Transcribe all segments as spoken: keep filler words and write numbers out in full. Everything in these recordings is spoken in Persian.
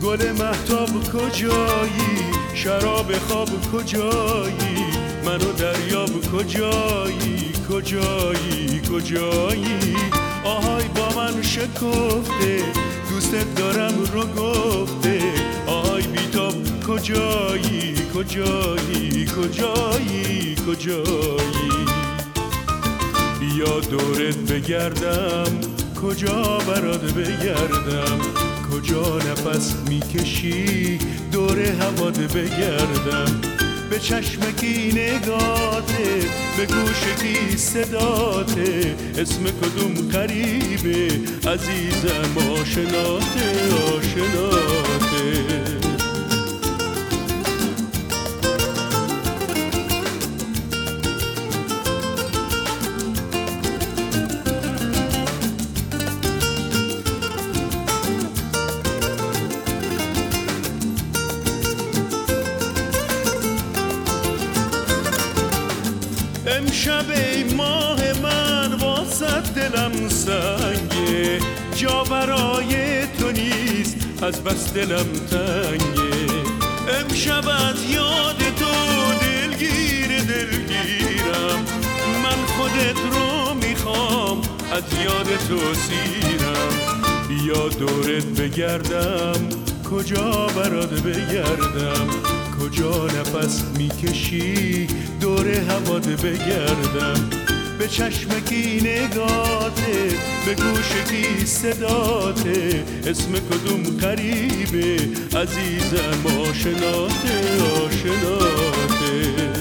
گل مهتاب کجایی، شراب خواب کجایی، منو دریاب کجایی، کجایی کجایی. آهای با من شکفته، دوستت دارم رو گفته. آهای بیتاب کجایی، کجایی کجایی کجایی. بیا دورت بگردم، کجا برات بگردم، کجا نفس میکشی دور هوات بگردم. به چشمکی نگاته، به گوشکی صداته، اسم کدوم غریبه عزیزم آشناته آشناته. امشب ای ماه من واسه دلم سنگه، جا برای تو نیست از بس دلم تنگه. امشب از یاد تو دلگیر دلگیرم، من خودت رو میخوام از یاد تو سیرم. بیا دورت بگردم، کجا برات بگردم، کجا نفس میکشی دور هوات بگردم. به چشمکی نگاته، به گوشکی صداته، اسم کدوم غریبه عزیزم آشناته آشناته.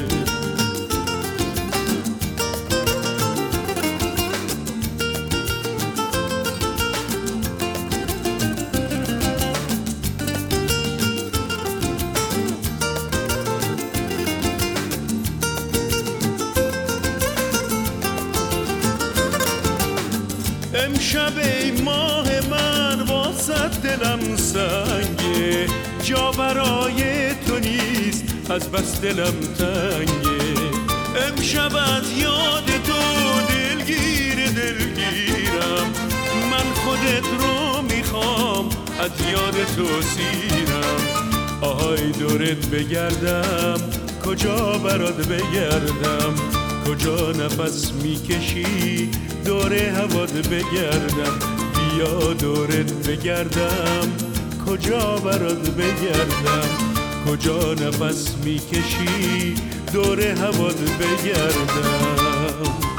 امشب ای ماه من واسه دلم سنگه، جا برای تو نیست از بس دلم تنگه. امشب از یاد تو دلگیر دلگیرم، من خودت رو میخوام از یاد تو سیرم. آهای دورت بگردم، کجا برات بگردم، کجا نفس میکشی دور هوات بگردم. بیا دورت بگردم، کجا برات بگردم، کجا نفس میکشی دور هوات بگردم.